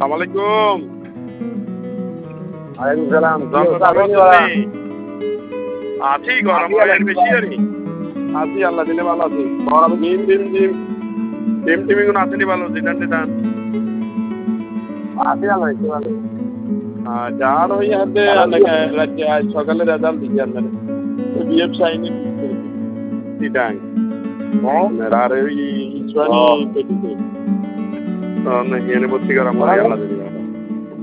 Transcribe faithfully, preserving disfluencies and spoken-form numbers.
আসসালামু আলাইকুম। ওয়ালাইকুম সালাম। আছি গরম এর বেশি আরে আছি আল্লাহ দিলে ভালো আছি। ডিম ডিম ডিম ডিম টিমি কোনো আসেনি ভালো দিদান দিদান আছি আল্লাহ একটু ভালো। যার ওই হাতে রাজ্যে আজ সকালে রেজাল্ট দিচ্ছে আপনার বিএফ সাইনি দিদান আর ওই ইসওয়ানি পেটিতে তো না হিয়ানে ভর্তি করা পরে আল্লাহ দিলে